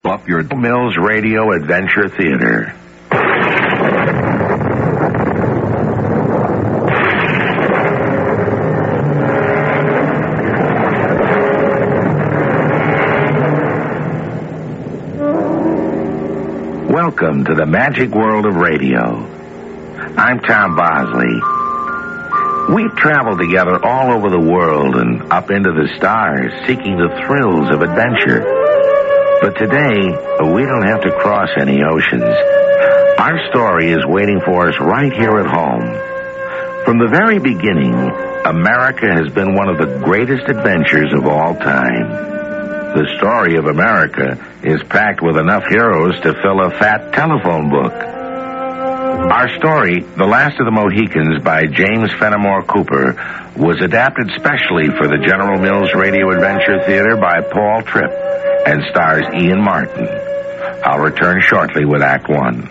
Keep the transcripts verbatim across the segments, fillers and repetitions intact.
Up your Mills Radio Adventure Theater. Welcome to the magic world of radio. I'm Tom Bosley. We've traveled together all over the world and up into the stars, seeking the thrills of adventure. But today, we don't have to cross any oceans. Our story is waiting for us right here at home. From the very beginning, America has been one of the greatest adventures of all time. The story of America is packed with enough heroes to fill a fat telephone book. Our story, The Last of the Mohicans by James Fenimore Cooper, was adapted specially for the General Mills Radio Adventure Theater by Paul Tripp and stars Ian Martin. I'll return shortly with Act One.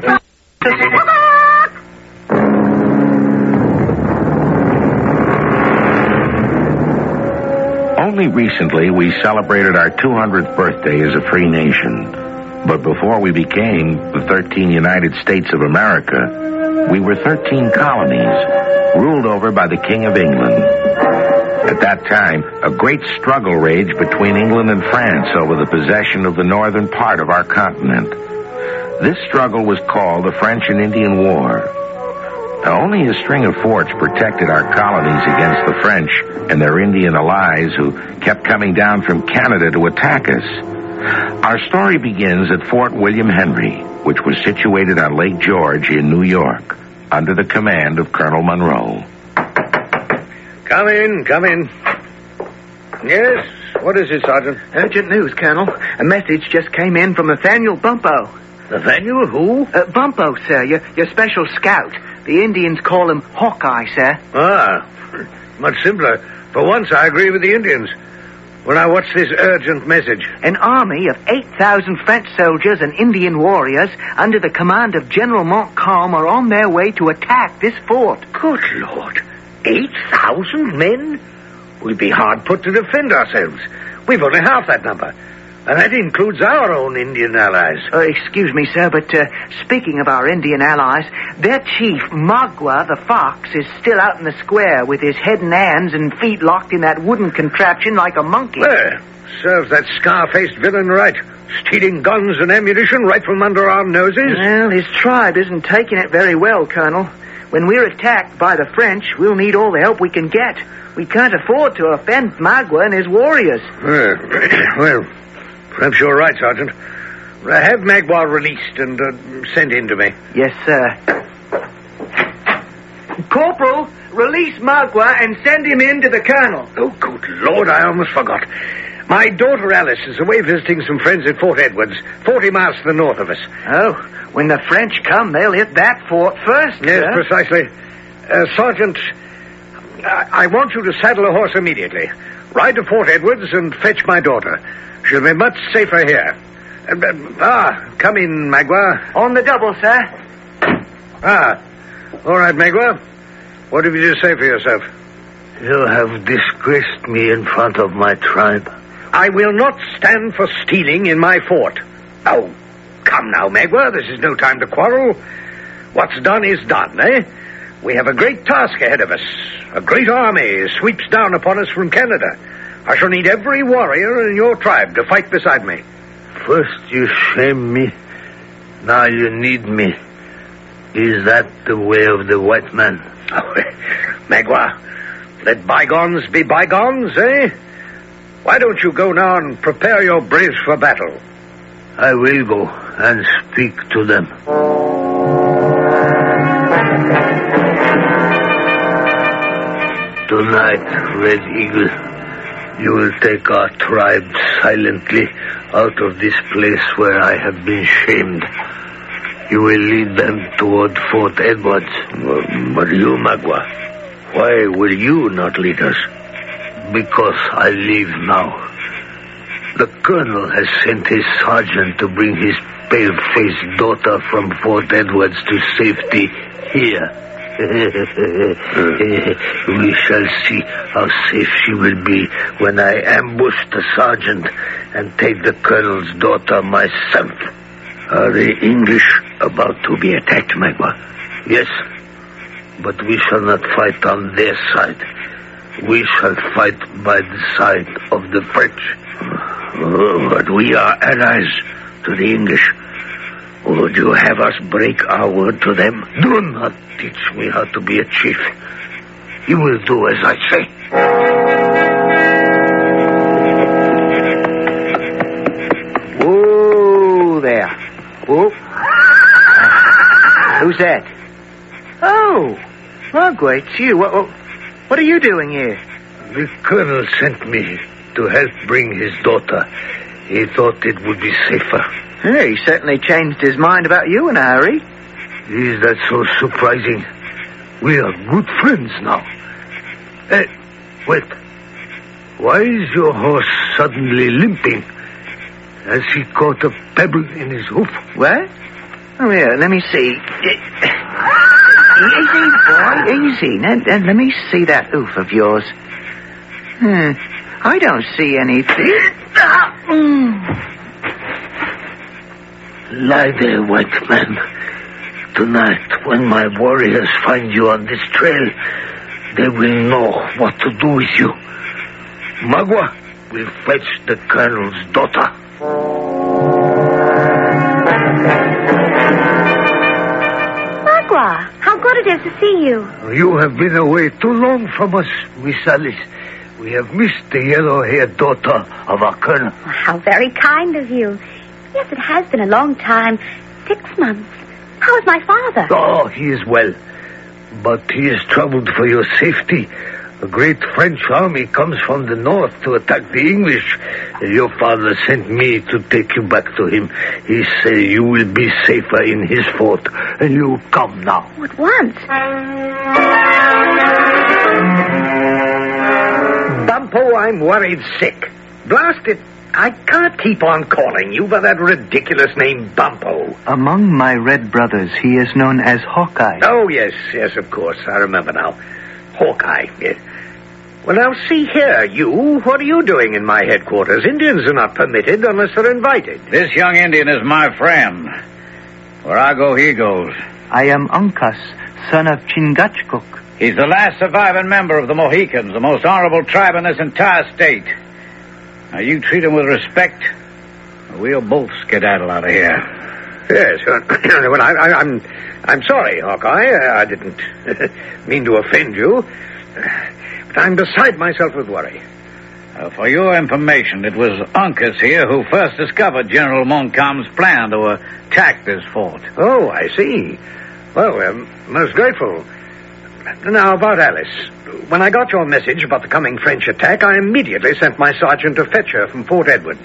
Only recently we celebrated our two hundredth birthday as a free nation. But before we became the thirteen United States of America, we were thirteen colonies, ruled over by the King of England. At that time, a great struggle raged between England and France over the possession of the northern part of our continent. This struggle was called the French and Indian War. Now, only a string of forts protected our colonies against the French and their Indian allies who kept coming down from Canada to attack us. Our story begins at Fort William Henry, which was situated on Lake George in New York, under the command of Colonel Monroe. Come in, come in. Yes, what is it, Sergeant? Urgent news, Colonel. A message just came in from Nathaniel Bumpo. Nathaniel who? Uh, Bumpo, sir, your, your special scout. The Indians call him Hawkeye, sir. Ah, much simpler. For once, I agree with the Indians. Well, now, what's this urgent message? An army of eight thousand French soldiers and Indian warriors under the command of General Montcalm are on their way to attack this fort. Good Lord. Eight thousand men? We'll be hard put to defend ourselves. We've only half that number. And that includes our own Indian allies. Uh, excuse me, sir, but uh, speaking of our Indian allies, their chief, Magua the Fox, is still out in the square with his head and hands and feet locked in that wooden contraption like a monkey. Well, serves that scar-faced villain right. Stealing guns and ammunition right from under our noses. Well, his tribe isn't taking it very well, Colonel. When we're attacked by the French, we'll need all the help we can get. We can't afford to offend Magua and his warriors. Well, well perhaps you're right, Sergeant. Have Magua released and uh, sent in to me. Yes, sir. Corporal, release Magua and send him in to the Colonel. Oh, good Lord, I almost forgot. My daughter Alice is away visiting some friends at Fort Edwards, forty miles to the north of us. Oh, when the French come, they'll hit that fort first, Yes, sir. precisely. Uh, Sergeant, I-, I want you to saddle a horse immediately. Ride to Fort Edwards and fetch my daughter. She'll be much safer here. Uh, uh, ah, come in, Magua. On the double, sir. Ah, all right, Magua. What have you to say for yourself? You have disgraced me in front of my tribe. I will not stand for stealing in my fort. Oh, come now, Magua. This is no time to quarrel. What's done is done, eh? We have a great task ahead of us. A great army sweeps down upon us from Canada. I shall need every warrior in your tribe to fight beside me. First you shame me, now you need me. Is that the way of the white man? Oh, Magua, let bygones be bygones, eh? Why don't you go now and prepare your braves for battle? I will go and speak to them. Tonight, Red Eagle, you will take our tribe silently out of this place where I have been shamed. You will lead them toward Fort Edwards. But you, Magua, why will you not lead us? Because I leave now. The colonel has sent his sergeant to bring his pale-faced daughter from Fort Edwards to safety here. We shall see how safe she will be when I ambush the sergeant and take the colonel's daughter myself. Are the English about to be attacked, Magua? Yes, but we shall not fight on their side. We shall fight by the side of the French. Oh, but we are allies to the English. Would you have us break our word to them? Do not teach me how to be a chief. You will do as I say. Whoa there. Whoa. Who's that? Oh, Magua, it's you. What, what, what are you doing here? The colonel sent me to help bring his daughter. He thought it would be safer. Yeah, he certainly changed his mind about you in a hurry. Is that so surprising? We are good friends now. Hey, wait. Why is your horse suddenly limping? Has he caught a pebble in his hoof? What? Oh, yeah, let me see. Easy, boy, easy. Now, now, let me see that hoof of yours. Hmm, I don't see anything. Lie there, white man. Tonight, when my warriors find you on this trail, they will know what to do with you. Magua will fetch the colonel's daughter. Magua, how good it is to see you. You have been away too long from us, Miss Alice. We have missed the yellow-haired daughter of our colonel. Oh, how very kind of you. Yes, it has been a long time. Six months. How is my father? Oh, he is well. But he is troubled for your safety. A great French army comes from the north to attack the English. Your father sent me to take you back to him. He said you will be safer in his fort. And you come now. At once. Bumpo, I'm worried sick. Blast it. I can't keep on calling you by that ridiculous name, Bumpo. Among my red brothers, he is known as Hawkeye. Oh, yes, yes, of course. I remember now. Hawkeye, yes. Well, now, see here, you. What are you doing in my headquarters? Indians are not permitted unless they're invited. This young Indian is my friend. Where I go, he goes. I am Uncas, son of Chingachgook. He's the last surviving member of the Mohicans, the most honorable tribe in this entire state. Now, you treat him with respect, or we'll both skedaddle out of here. Yes, uh, well, I, I, I'm I'm sorry, Hawkeye. I didn't mean to offend you. But I'm beside myself with worry. Uh, for your information, it was Uncas here who first discovered General Montcalm's plan to attack this fort. Oh, I see. Well, we're most grateful. Now, about Alice. When I got your message about the coming French attack, I immediately sent my sergeant to fetch her from Fort Edwards.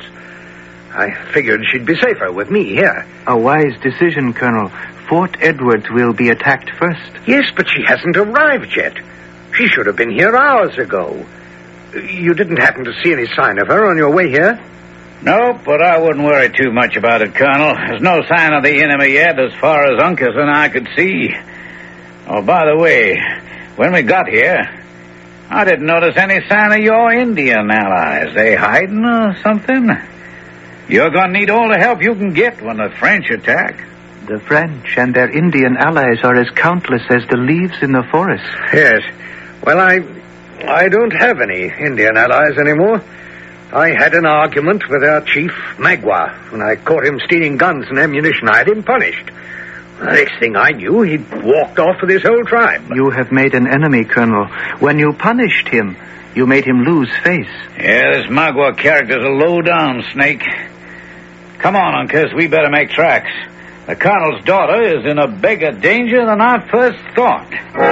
I figured she'd be safer with me here. A wise decision, Colonel. Fort Edwards will be attacked first. Yes, but she hasn't arrived yet. She should have been here hours ago. You didn't happen to see any sign of her on your way here? No, but I wouldn't worry too much about it, Colonel. There's no sign of the enemy yet as far as Uncas and I could see. Oh, by the way, when we got here, I didn't notice any sign of your Indian allies. They hiding or something? You're going to need all the help you can get when the French attack. The French and their Indian allies are as countless as the leaves in the forest. Yes. Well, I I don't have any Indian allies anymore. I had an argument with our chief, Magua. When I caught him stealing guns and ammunition, I had him punished. The next thing I knew, he'd walked off with his whole tribe. You have made an enemy, Colonel. When you punished him, you made him lose face. Yeah, this Magua character's a low-down snake. Come on, Uncas, we better make tracks. The Colonel's daughter is in a bigger danger than I first thought.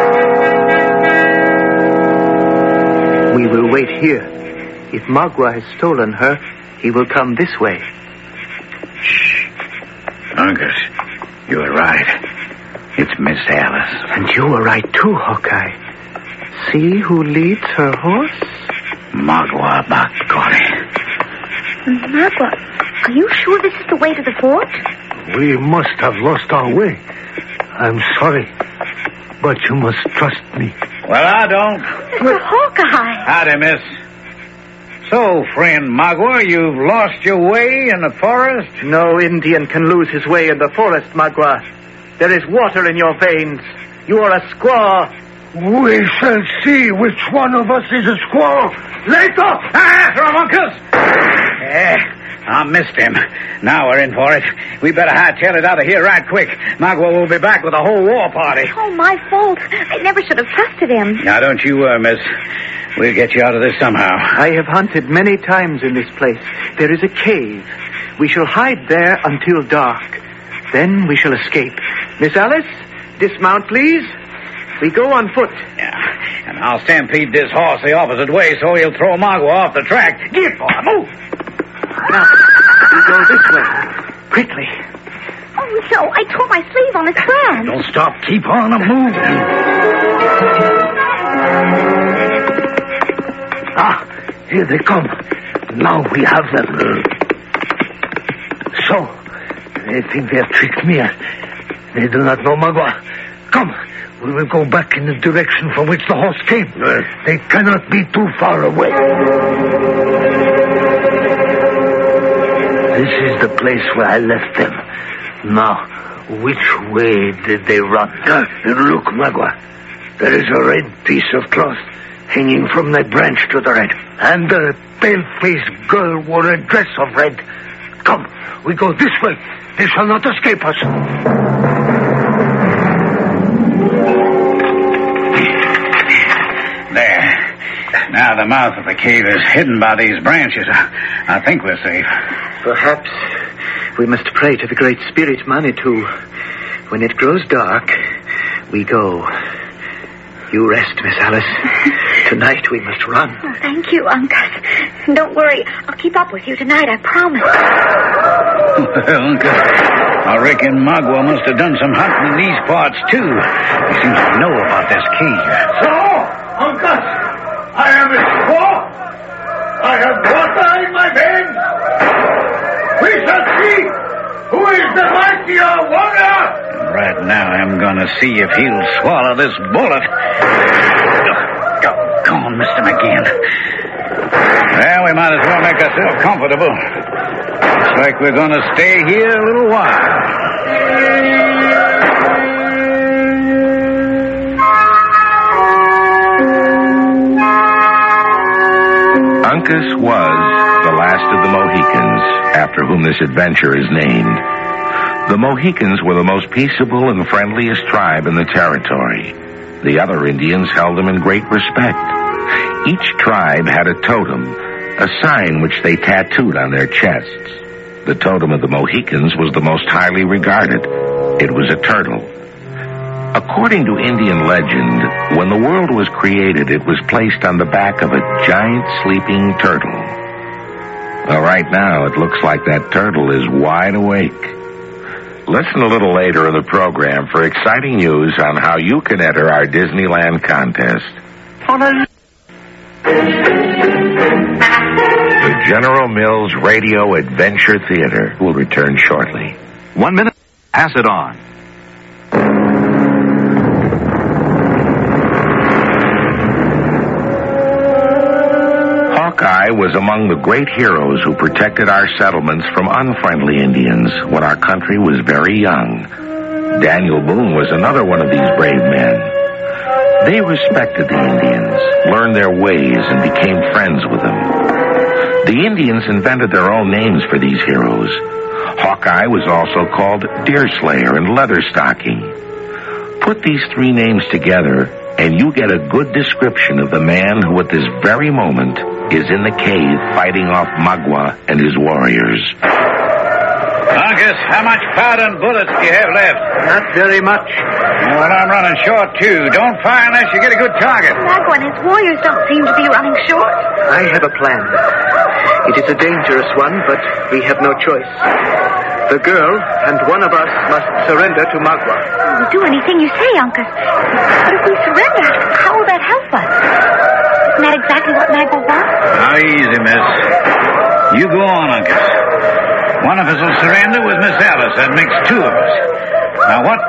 We will wait here. If Magua has stolen her, he will come this way. Shh. Uncas, you were right. It's Miss Alice. And you were right, too, Hawkeye. See who leads her horse? Magua Bakori. Magua, are you sure this is the way to the fort? We must have lost our way. I'm sorry. but you must trust me. Well, I don't. Mister Hawkeye. Howdy, miss. So, friend Magua, you've lost your way in the forest? No Indian can lose his way in the forest, Magua. There is water in your veins. You are a squaw. We shall see which one of us is a squaw. Later! Ah, Ramonkus! Eh, I missed him. Now we're in for it. We better hightail it out of here right quick. Magua will be back with a whole war party. Oh, my fault. I never should have trusted him. Now, don't you worry, miss. We'll get you out of this somehow. I have hunted many times in this place. There is a cave. We shall hide there until dark. Then we shall escape. Miss Alice, dismount, please. We go on foot. Yeah, and I'll stampede this horse the opposite way so he'll throw Magua off the track. Get, boy, move! Now, we go this way. Quickly. Oh, no, I tore my sleeve on his brand. Don't stop. Keep on a moving. Ah, here they come. Now we have them. So, they think they have tricked me. They do not know Magua. Come, we will go back in the direction from which the horse came. Uh, they cannot be too far away. This is the place where I left them. Now, which way did they run? Uh, look, Magua. There is a red piece of cloth hanging from the branch to the right. And the pale-faced girl wore a dress of red. Come, we go this way. They shall not escape us. There. Now the mouth of the cave is hidden by these branches. I, I think we're safe. Perhaps we must pray to the Great Spirit Manitou. When it grows dark, we go. You rest, Miss Alice. Tonight we must run. Oh, thank you, Uncas. Don't worry. I'll keep up with you tonight, I promise. Well, Uncas, I reckon Magua must have done some hunting in these parts, too. He seems to know about this cave. So, Uncas, I am a squaw. I have water in my veins. We shall see who is the mightier warrior. Right now, I'm going to see if he'll swallow this bullet. Go, go on, Mister McGinn. Well, we might as well make ourselves comfortable. Looks like we're going to stay here a little while. Uncas was the last of the Mohicans, after whom this adventure is named. The Mohicans were the most peaceable and friendliest tribe in the territory. The other Indians held them in great respect. Each tribe had a totem, a sign which they tattooed on their chests. The totem of the Mohicans was the most highly regarded. It was a turtle. According to Indian legend, when the world was created, it was placed on the back of a giant sleeping turtle. Well, right now, it looks like that turtle is wide awake. Listen a little later in the program for exciting news on how you can enter our Disneyland contest. The General Mills Radio Adventure Theater will return shortly. One minute. Pass it on. Hawkeye was among the great heroes who protected our settlements from unfriendly Indians when our country was very young. Daniel Boone was another one of these brave men. They respected the Indians, learned their ways, and became friends with them. The Indians invented their own names for these heroes. Hawkeye was also called Deerslayer and Leatherstocking. Put these three names together, and you get a good description of the man who at this very moment is in the cave fighting off Magua and his warriors. Uncas, how much powder and bullets do you have left? Not very much. Well, I'm running short, too. Don't fire unless you get a good target. Magua and his warriors don't seem to be running short. I have a plan. It is a dangerous one, but we have no choice. The girl and one of us must surrender to Magua. We'll do anything you say, Uncas. But if we surrender, how will that help us? Isn't that exactly what Magua wants? Now, easy, miss. You go on, Uncas. One of us will surrender with Miss Alice. That makes two of us. Now, what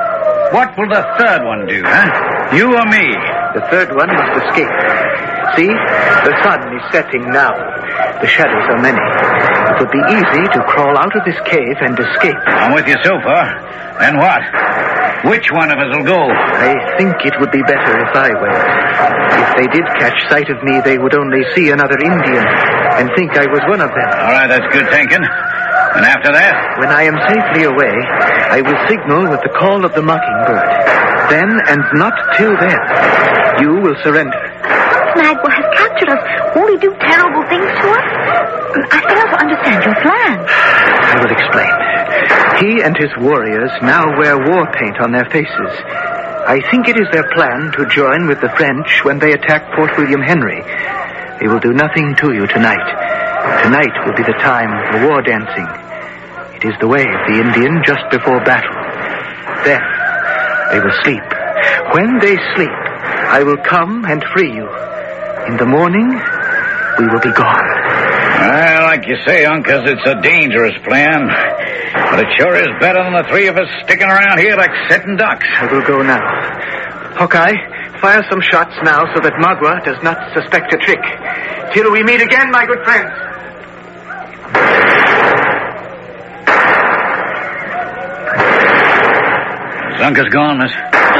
What will the third one do, huh? You or me? The third one must escape. See? The sun is setting now. The shadows are many. It would be easy to crawl out of this cave and escape. I'm with you so far. Then what? Which one of us will go? I think it would be better if I went. If they did catch sight of me, they would only see another Indian and think I was one of them. All right, that's good thinking. And after that? When I am safely away, I will signal with the call of the mockingbird. Then, and not till then, you will surrender. Magua has captured us. Won't he do terrible things to us? I fail to understand your plan. I will explain. He and his warriors now wear war paint on their faces. I think it is their plan to join with the French when they attack Fort William Henry. They will do nothing to you tonight. Tonight will be the time for war dancing. It is the way of the Indian just before battle. Then they will sleep. When they sleep, I will come and free you. In the morning, we will be gone. Well, like you say, Uncas, it's a dangerous plan. But it sure is better than the three of us sticking around here like sitting ducks. I will go now. Hawkeye, fire some shots now so that Magua does not suspect a trick. Till we meet again, my good friends. Is Uncas gone, miss?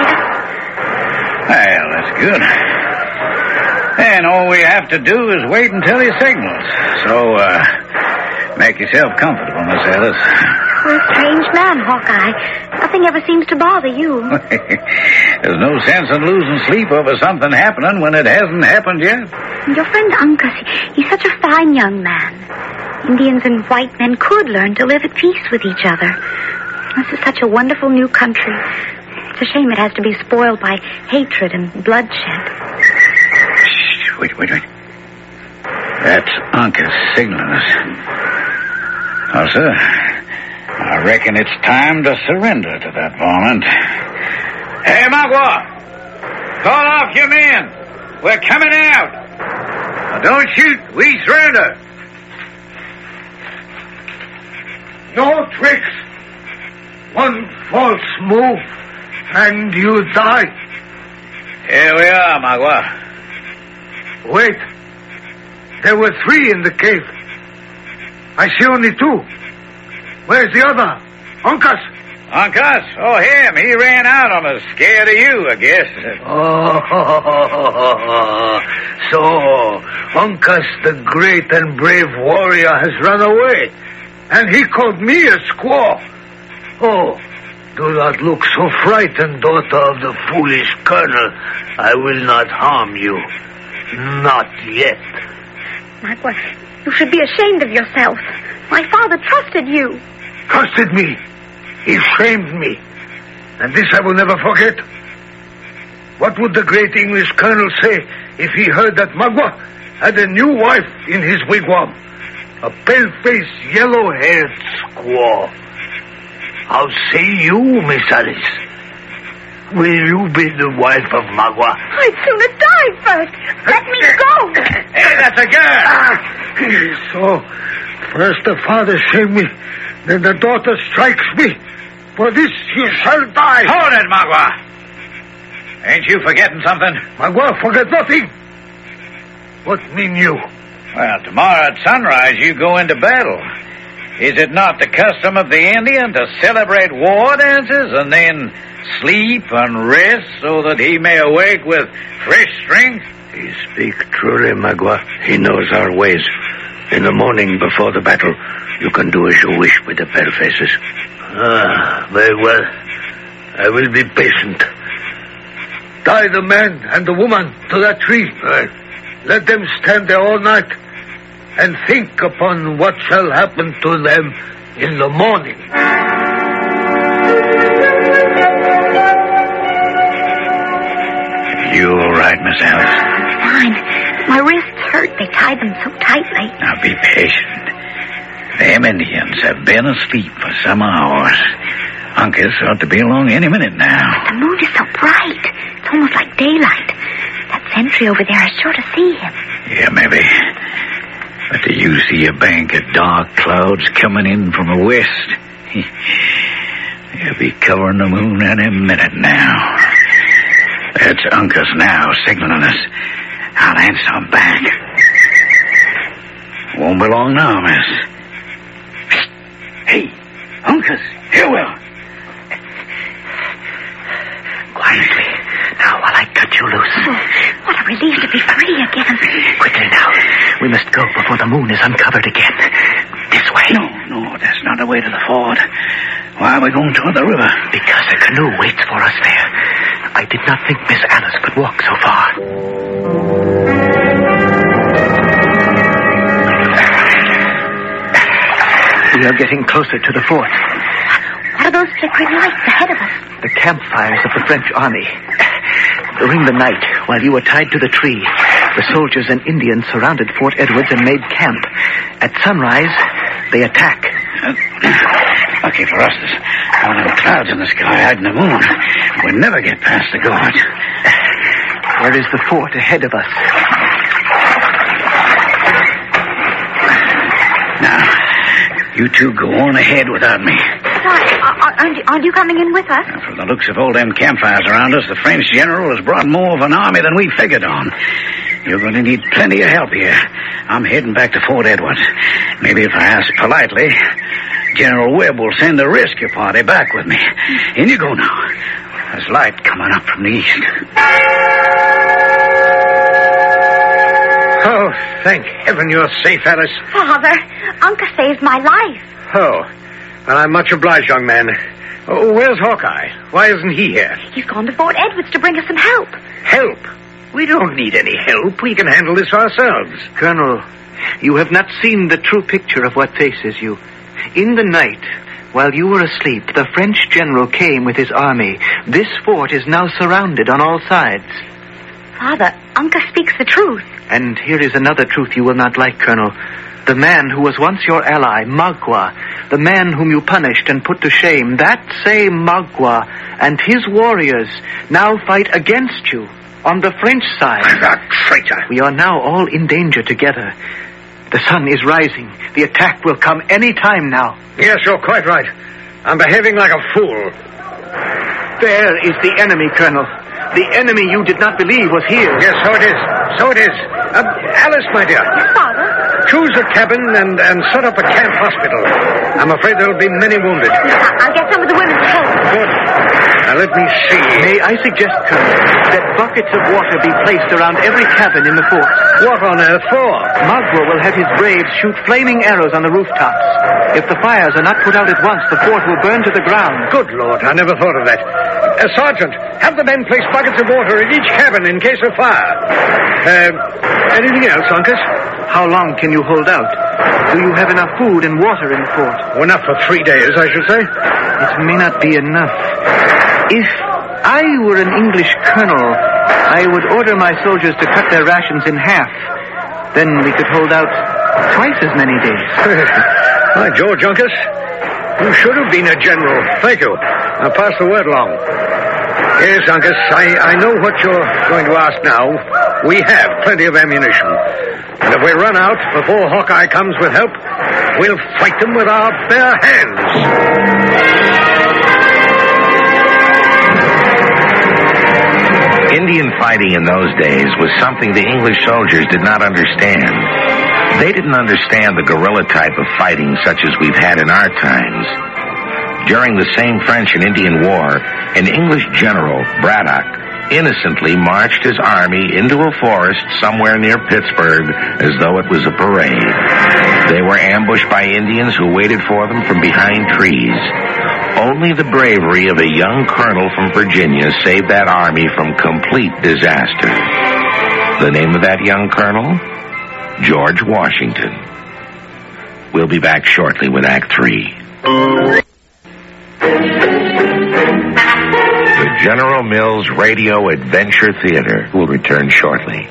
Well, that's good. And all we have to do is wait until he signals. So, uh, make yourself comfortable, Miss Alice. You're a strange man, Hawkeye. Nothing ever seems to bother you. There's no sense in losing sleep over something happening when it hasn't happened yet. Your friend Uncas, he's such a fine young man. Indians and white men could learn to live at peace with each other. This is such a wonderful new country. It's a shame it has to be spoiled by hatred and bloodshed. Shh, wait, wait, wait. That's Uncas signaling us. Oh, sir, I reckon it's time to surrender to that varmint. Hey, Magua! Call off your men! We're coming out! Now, don't shoot! We surrender! No tricks! One false move, and you die. Here we are, Magua. Wait. There were three in the cave. I see only two. Where's the other? Uncas? Uncas? Oh, him. He ran out on us. Scared of you, I guess. Oh, so Uncas, the great and brave warrior, has run away. And he called me a squaw. Oh, do not look so frightened, daughter of the foolish colonel. I will not harm you. Not yet. Magua, you should be ashamed of yourself. My father trusted you. Trusted me. He shamed me. And this I will never forget. What would the great English colonel say if he heard that Magua had a new wife in his wigwam? A pale-faced, yellow-haired squaw. How say you, Miss Alice? Will you be the wife of Magua? I'd sooner die first. Let me go. Hey, that's a girl. Ah, so, first the father shamed me, then the daughter strikes me. For this you shall die. Hold it, Magua. Ain't you forgetting something? Magua, forget nothing. What mean you? Well, tomorrow at sunrise you go into battle. Is it not the custom of the Indian to celebrate war dances and then sleep and rest so that he may awake with fresh strength? You speak truly, Magua. He knows our ways. In the morning before the battle, you can do as you wish with the palefaces. Ah, very well. I will be patient. Tie the man and the woman to that tree. Right. Let them stand there all night and think upon what shall happen to them in the morning. You all right, Miss Alice? Fine. My wrists hurt. They tied them so tightly. Now be patient. Them Indians have been asleep for some hours. Uncas ought to be along any minute now. The moon is so bright. It's almost like daylight. That sentry over there is sure to see him. Yeah, maybe. But do you see a bank of dark clouds coming in from the west? He'll be covering the moon any minute now. That's Uncas now signaling us. I'll answer him back. Won't be long now, miss. Hey, Uncas, here we are. Quietly. Now, while I cut you loose. Oh, what a relief to be free again. Quickly now. We must go before the moon is uncovered again. This way. No, no, that's not the way to the ford. Why are we going toward the river? Because a canoe waits for us there. I did not think Miss Alice could walk so far. We are getting closer to the fort. What are those flickering lights ahead of us? The campfires of the French army. During the night, while you were tied to the tree, the soldiers and Indians surrounded Fort Edwards and made camp. At sunrise, they attack. Uh, lucky for us, there's one of the clouds in the sky hiding the moon. We'll never get past the guards. There is the fort ahead of us. Now, you two go on ahead without me. Why, aren't you, aren't you coming in with us? Now, from the looks of all them campfires around us, the French general has brought more of an army than we figured on. You're going to need plenty of help here. I'm heading back to Fort Edwards. Maybe if I ask politely, General Webb will send a rescue party back with me. In you go now. There's light coming up from the east. Oh, thank heaven you're safe, Alice. Father, Uncle saved my life. Oh, well, I'm much obliged, young man. Oh, where's Hawkeye? Why isn't he here? He's gone to Fort Edwards to bring us some help. Help? We don't need any help. We can handle this ourselves. Colonel, you have not seen the true picture of what faces you. In the night, while you were asleep, the French general came with his army. This fort is now surrounded on all sides. Father, Uncle speaks the truth. And here is another truth you will not like, Colonel. The man who was once your ally, Magua, the man whom you punished and put to shame, that same Magua and his warriors now fight against you on the French side. A traitor. We are now all in danger together. The sun is rising. The attack will come any time now. Yes, you're quite right. I'm behaving like a fool. There is the enemy, Colonel. The enemy you did not believe was here. Yes, so it is. So it is. Uh, Alice, my dear. Yes, Father. Choose a cabin and, and set up a camp hospital. I'm afraid there'll be many wounded. I'll get some of the women to help. Good. Now, let me see. May I suggest, Colonel, that buckets of water be placed around every cabin in the fort? What on earth for? Magua will have his braves shoot flaming arrows on the rooftops. If the fires are not put out at once, the fort will burn to the ground. Good Lord, I never thought of that. Uh, Sergeant, have the men place buckets of water in each cabin in case of fire. Uh, anything else, Uncas? How long can you hold out? Do you have enough food and water in the fort? Oh, enough for three days, I should say. It may not be enough. If I were an English colonel, I would order my soldiers to cut their rations in half. Then we could hold out twice as many days. By George, Uncas, you should have been a general. Thank you. I'll pass the word along. Yes, Uncas, I, I know what you're going to ask now. We have plenty of ammunition. And if we run out before Hawkeye comes with help, we'll fight them with our bare hands. Indian fighting in those days was something the English soldiers did not understand. They didn't understand the guerrilla type of fighting such as we've had in our times. During the same French and Indian War, an English general, Braddock, innocently marched his army into a forest somewhere near Pittsburgh as though it was a parade. They were ambushed by Indians who waited for them from behind trees. Only the bravery of a young colonel from Virginia saved that army from complete disaster. The name of that young colonel? George Washington. We'll be back shortly with Act Three. The General Mills Radio Adventure Theater will return shortly.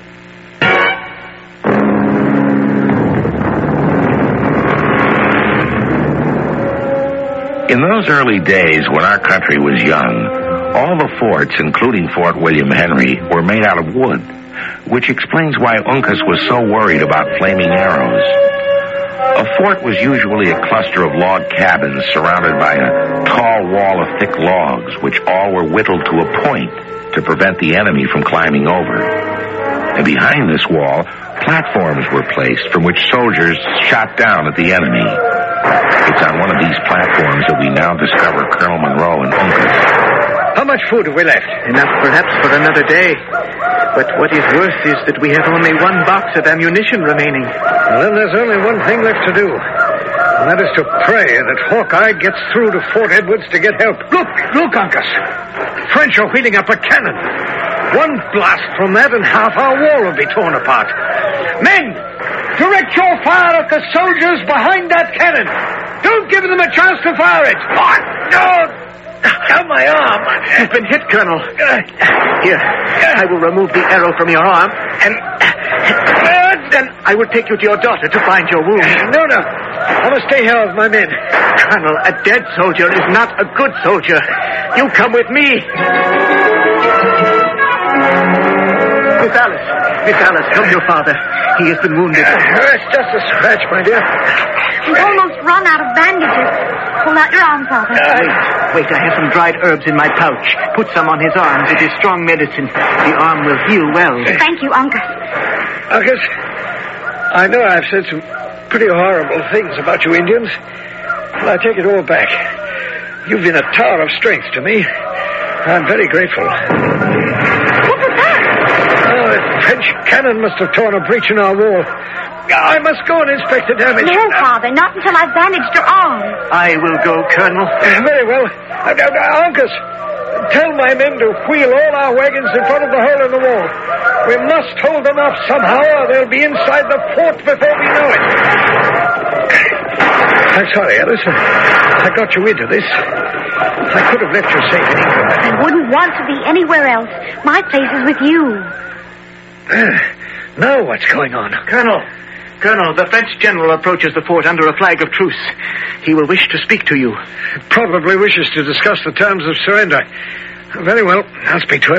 In those early days when our country was young, all the forts, including Fort William Henry, were made out of wood, which explains why Uncas was so worried about flaming arrows. A fort was usually a cluster of log cabins surrounded by a tall wall of thick logs, which all were whittled to a point to prevent the enemy from climbing over. And behind this wall, platforms were placed from which soldiers shot down at the enemy. It's on one of these platforms that we now discover Colonel Monroe and Uncas. How much food have we left? Enough perhaps for another day. But what is worse is that we have only one box of ammunition remaining. Well, then there's only one thing left to do. And that is to pray that Hawkeye gets through to Fort Edwards to get help. Look, look, Uncas. The French are wheeling up a cannon. One blast from that and half our wall will be torn apart. Men, direct your fire at the soldiers behind that cannon. Don't give them a chance to fire it. Oh, no! Oh, my arm. You've been hit, Colonel. Here, I will remove the arrow from your arm, and then I will take you to your daughter to find your wound. No, no. I must stay here with my men. Colonel, a dead soldier is not a good soldier. You come with me. Miss Alice. Miss Alice, come to your father. He has been wounded. Uh, it's just a scratch, my dear. He's almost run out of bandages. Hold out your arm, Father. Uh, wait, wait, I have some dried herbs in my pouch. Put some on his arms. It is strong medicine. The arm will heal well. Thank you, Uncas. Uncas, I know I've said some pretty horrible things about you Indians, but I take it all back. You've been a tower of strength to me. I'm very grateful. What was that? Oh, the French cannon must have torn a breach in our wall. I must go and inspect the damage. No, Father, not until I've bandaged your arm. I will go, Colonel. Uh, very well. Uh, uh, Uncas, tell my men to wheel all our wagons in front of the hole in the wall. We must hold them up somehow, or they'll be inside the fort before we know it. I'm sorry, Alice. I got you into this. I could have left you safe in England. I wouldn't want to be anywhere else. My place is with you. Uh, now what's going on? Colonel, Colonel, the French general approaches the fort under a flag of truce. He will wish to speak to you. Probably wishes to discuss the terms of surrender. Very well, I'll speak to him.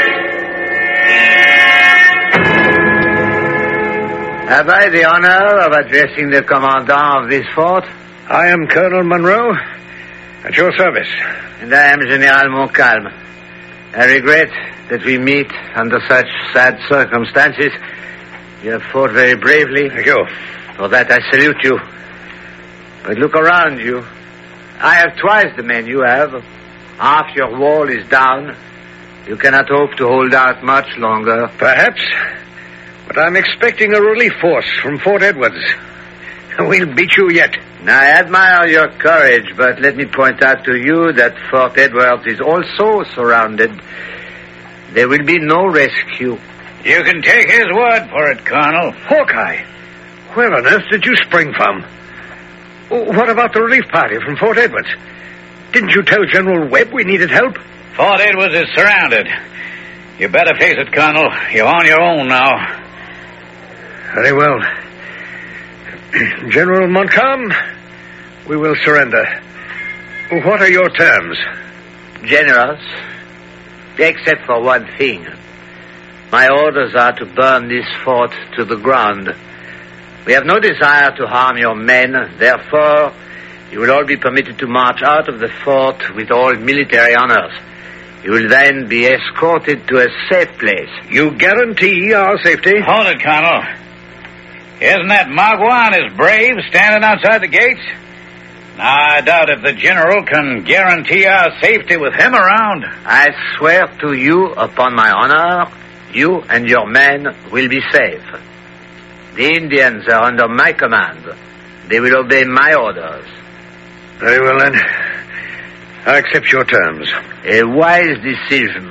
Have I the honor of addressing the commandant of this fort? I am Colonel Monroe, at your service. And I am General Montcalm. I regret that we meet under such sad circumstances. You have fought very bravely. Thank you. For that I salute you. But look around you. I have twice the men you have. Half your wall is down. You cannot hope to hold out much longer. Perhaps. But I'm expecting a relief force from Fort Edwards. We'll beat you yet. I admire your courage, but let me point out to you that Fort Edwards is also surrounded. There will be no rescue. You can take his word for it, Colonel. Hawkeye, where on earth did you spring from? What about the relief party from Fort Edwards? Didn't you tell General Webb we needed help? Fort Edwards is surrounded. You better face it, Colonel. You're on your own now. Very well. General Montcalm, we will surrender. What are your terms? Generous, except for one thing. My orders are to burn this fort to the ground. We have no desire to harm your men. Therefore, you will all be permitted to march out of the fort with all military honors. You will then be escorted to a safe place. You guarantee our safety? Hold it, Colonel. Isn't that Magua and his braves standing outside the gates? I doubt if the general can guarantee our safety with him around. I swear to you upon my honor, you and your men will be safe. The Indians are under my command. They will obey my orders. Very well, then. I accept your terms. A wise decision.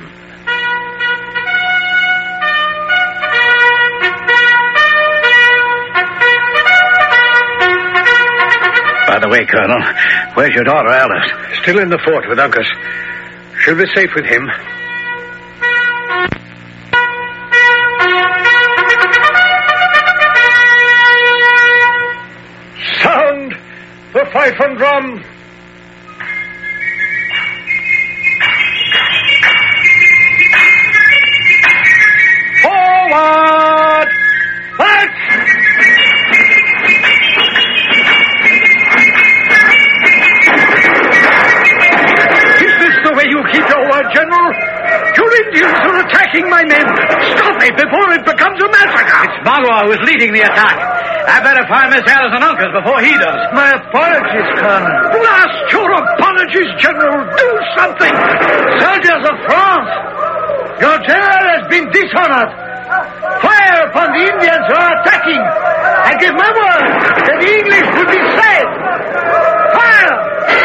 By the way, Colonel, where's your daughter, Alice? Still in the fort with Uncas. She'll be safe with him. Sound the fife and drum. Forward! March! attacking my men. Stop it before it becomes a massacre. It's Magua who is leading the attack. I better find Miss Alice and Uncas before he does. My apologies, Colonel. Blast your apologies, General. Do something. Soldiers of France, your general has been dishonored. Fire upon the Indians who are attacking. I give my word that the English will be saved. Fire!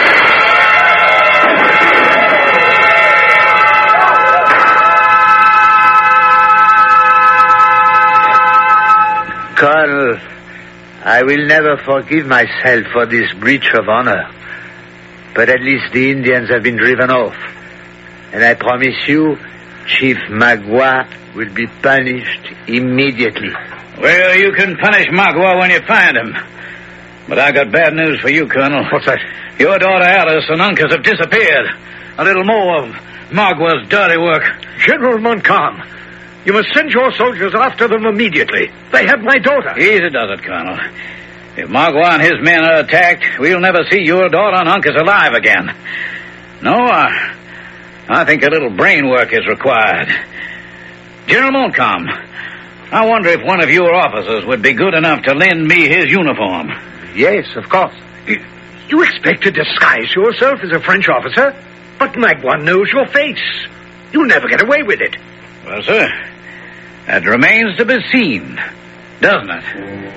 Colonel, I will never forgive myself for this breach of honor. But at least the Indians have been driven off. And I promise you, Chief Magua will be punished immediately. Well, you can punish Magua when you find him. But I got bad news for you, Colonel. What's that? Your daughter Alice and Uncas have disappeared. A little more of Magua's dirty work. General Montcalm, you must send your soldiers after them immediately. They have my daughter. Easy does it, Colonel. If Magua and his men are attacked, we'll never see your daughter and Uncas alive again. No, I, I think a little brain work is required. General Montcalm, I wonder if one of your officers would be good enough to lend me his uniform. Yes, of course. You, you expect to disguise yourself as a French officer? But Magua knows your face. You'll never get away with it. Well, sir, that remains to be seen, doesn't it?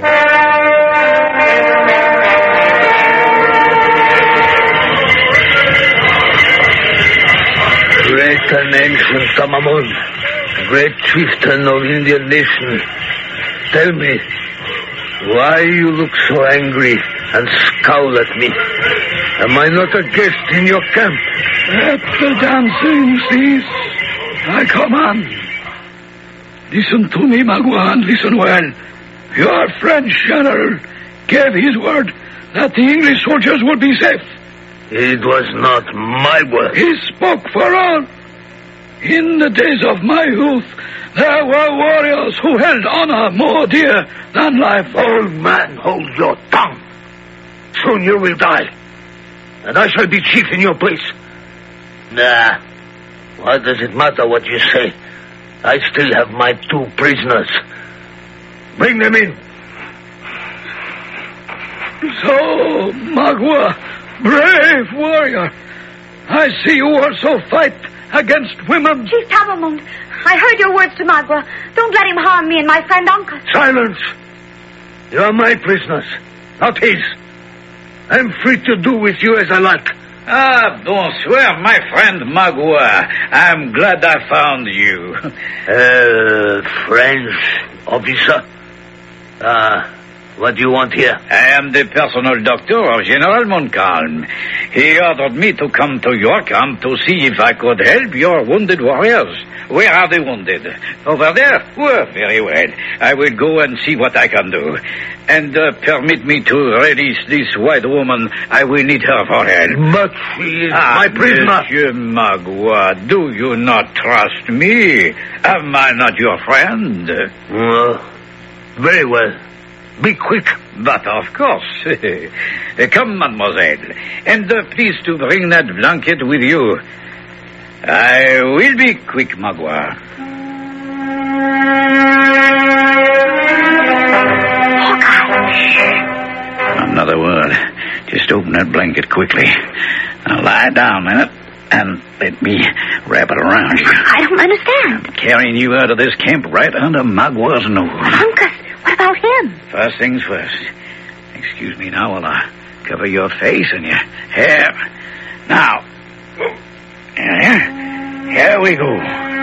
Great and ancient Tamamun, great chieftain of Indian nation, tell me, why you look so angry and scowl at me? Am I not a guest in your camp? Let the dancing cease. I command. Listen to me, Magua, and listen well. Your French general gave his word that the English soldiers would be safe. It was not my word. He spoke for all. In the days of my youth, there were warriors who held honor more dear than life. Old man, hold your tongue. Soon you will die, and I shall be chief in your place. Nah. What does it matter what you say? I still have my two prisoners. Bring them in. So, Magua, brave warrior, I see you also fight against women. Chief Tamamund, I heard your words to Magua. Don't let him harm me and my friend Uncas. Silence. You are my prisoners, not his. I'm free to do with you as I like. Ah, bonsoir, my friend Magua. I'm glad I found you. Uh, French officer? Ah, uh, what do you want here? I am the personal doctor of General Montcalm. He ordered me to come to your camp to see if I could help your wounded warriors. Where are the wounded? Over there? Well, very well. I will go and see what I can do. And uh, permit me to release this white woman. I will need her for help. But she is ah, my prisoner. Monsieur Magua, do you not trust me? Am I not your friend? Uh, very well. Be quick. But of course. Come, mademoiselle. And uh, please to bring that blanket with you. I will be quick, Magua. Another word. Just open that blanket quickly. Now lie down in it and let me wrap it around you. I don't understand. I'm carrying you out of this camp right under Magua's nose. Uncas, what about him? First things first. Excuse me now while I cover your face and your hair. Now, here, here we go.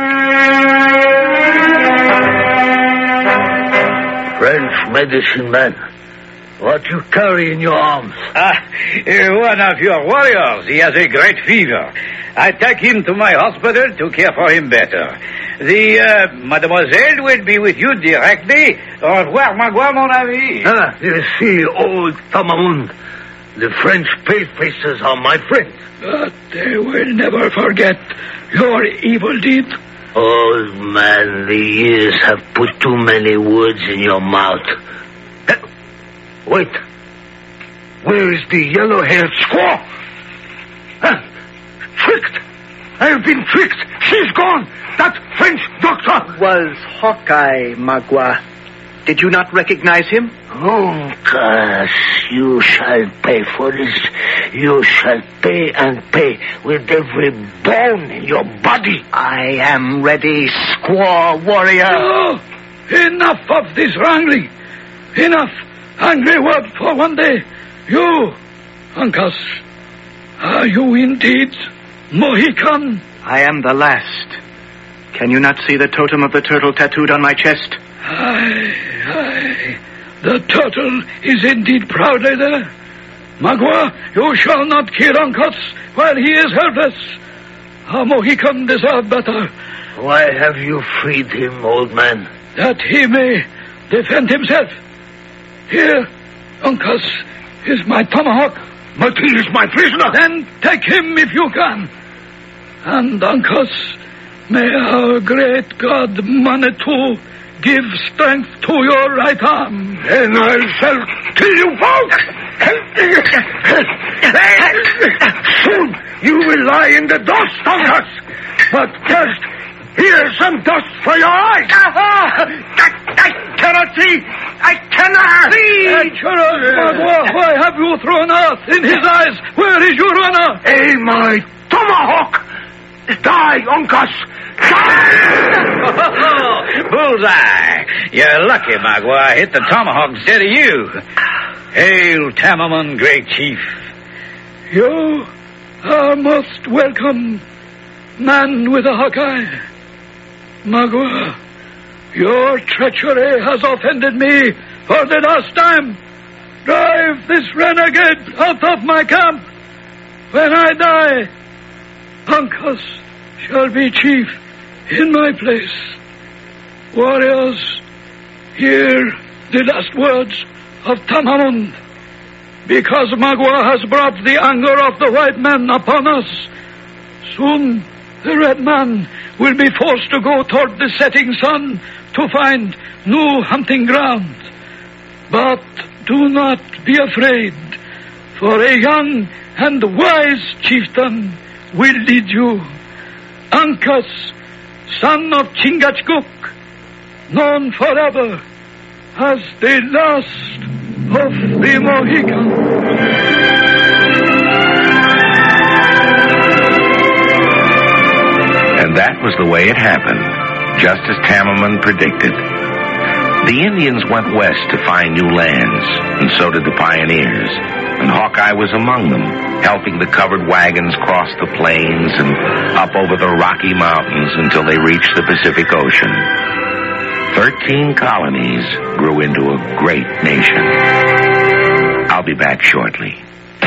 French medicine man. What you carry in your arms? Ah, one of your warriors. He has a great fever. I take him to my hospital to care for him better. The uh, mademoiselle will be with you directly. Au revoir, Magua, mon ami. Ah, you see, old Tamamun, the French pale-faces are my friends. But they will never forget your evil deed. Old man, the years have put too many words in your mouth. Wait. Where is the yellow-haired squaw? Huh? Tricked. I have been tricked. She's gone. that French doctor? Was Hawkeye, Magua. Did you not recognize him? Uncas, you shall pay for this. You shall pay and pay with every bone in your body. I am ready, squaw warrior. Oh, enough of this wrangling. Enough. Angry word for one day. You, Uncas, are you indeed Mohican? I am the last. Can you not see the totem of the turtle tattooed on my chest? Aye, aye. The turtle is indeed proudly there. Magua, you shall not kill Uncas while he is helpless. A Mohican deserves better. Why have you freed him, old man? That he may defend himself. Here, Uncas, is my tomahawk. But he is my prisoner. Then take him if you can. And Uncas, may our great god Manitou give strength to your right arm. Then I shall kill you both. Soon you will lie in the dust, Uncas. But first, here's some dust for your eyes. I cannot see. I cannot see. Adventurous Magua, why have you thrown earth in his eyes? Where is your honor? Eh, my tomahawk. Die, Uncas. Bullseye. You're lucky, Magua. I hit the tomahawk instead of you. Hail, Tamaman, great chief. You are most welcome, man with a Hawkeye. Magua, your treachery has offended me for the last time. Drive this renegade out of my camp. When I die, Uncas shall be chief in my place. Warriors, hear the last words of Tamamund. Because Magua has brought the anger of the white men upon us, soon the red man will be forced to go toward the setting sun to find new hunting ground. But do not be afraid, for a young and wise chieftain will lead you. Uncas, son of Chingachgook, known forever as the last of the Mohicans. And that was the way it happened, just as Tamaman predicted. The Indians went west to find new lands, and so did the pioneers. And Hawkeye was among them, helping the covered wagons cross the plains and up over the Rocky Mountains until they reached the Pacific Ocean. Thirteen colonies grew into a great nation. I'll be back shortly.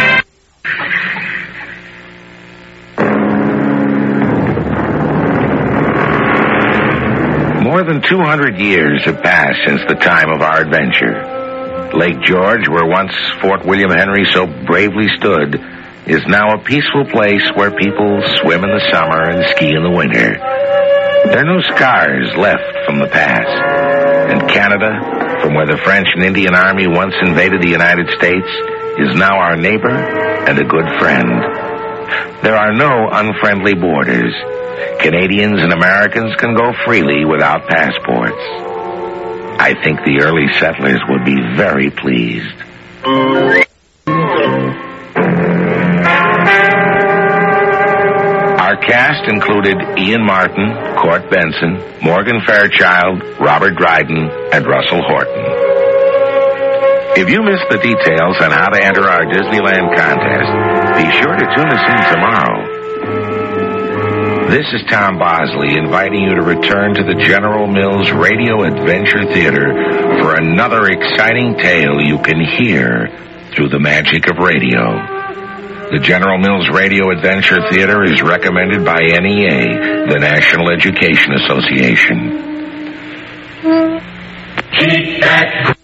More than two hundred years have passed since the time of our adventure. Lake George, where once Fort William Henry so bravely stood, is now a peaceful place where people swim in the summer and ski in the winter. There are no scars left from the past. And Canada, from where the French and Indian Army once invaded the United States, is now our neighbor and a good friend. There are no unfriendly borders. Canadians and Americans can go freely without passports. I think the early settlers would be very pleased. Our cast included Ian Martin, Court Benson, Morgan Fairchild, Robert Dryden, and Russell Horton. If you missed the details on how to enter our Disneyland contest, be sure to tune us in tomorrow. This is Tom Bosley inviting you to return to the General Mills Radio Adventure Theater for another exciting tale you can hear through the magic of radio. The General Mills Radio Adventure Theater is recommended by N E A, the National Education Association. Keep that